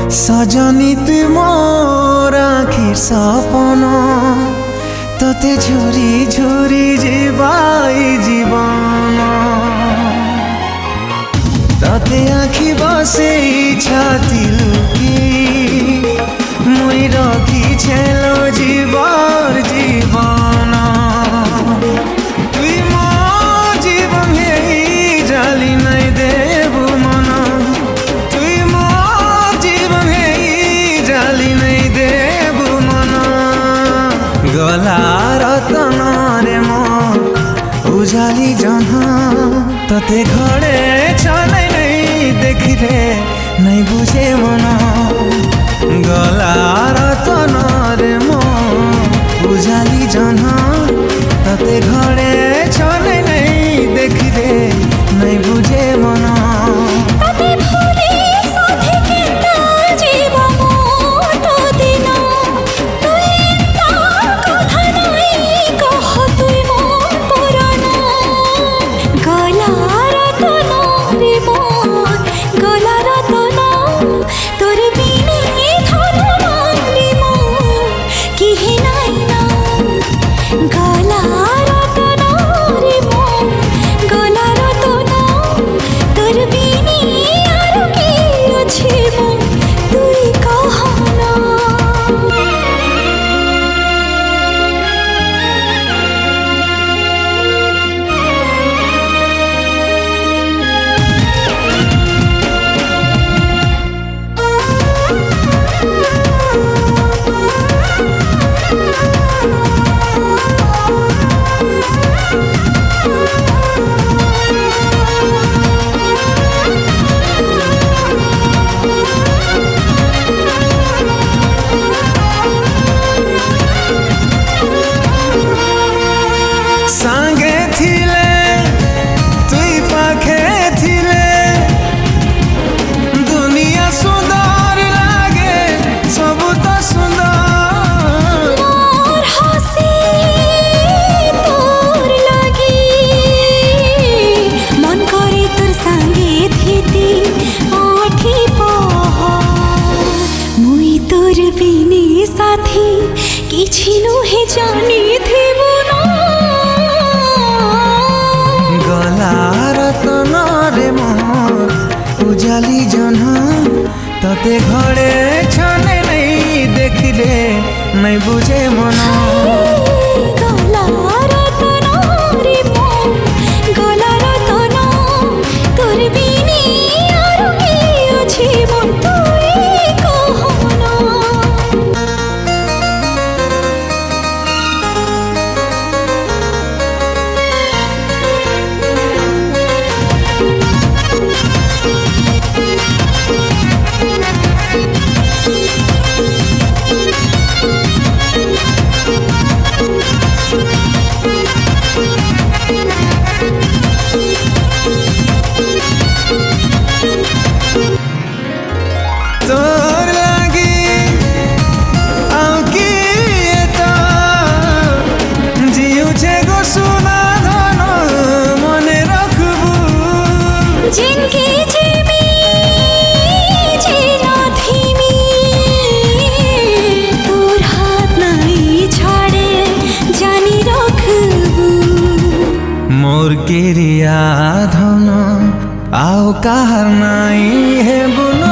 सजनी तुई मोर आखिर सपन तोते झुरी झुरी जीवाई जीवन तोते आखि बसे छाती लुकी मुई रखी छेलो जीवर जीवन तुई मो जीवन हे जाली नहीं देबु मन तुई मो जीवन हे जाली नहीं देबु मन गला रतन रे मो उजाली जहाँ तोते घरे चले नहीं देखिले नहीं बुझे मन गला रतन रे मो उजाली जहाँ तोते घरे चले नहीं देखिले नहीं बुझे मन साथी किछि नुहे जानी थिबो ना गला रतन रे मोर उजाली जहाँ तोते घरे छने नहीं देखिले नहीं बुझे मन गला रतन रे मोर गला रतन तोर बिनी आरो के अछि मन तुई कहना तोर लागी आउकी एता जिउ छे गो सुना धन मने रखबू जिनकी जीवी जीना धीमी तोर हाथ नहीं छाड़े जानी रखबू मोर केरिया धन आओ कहर नहीं है बुन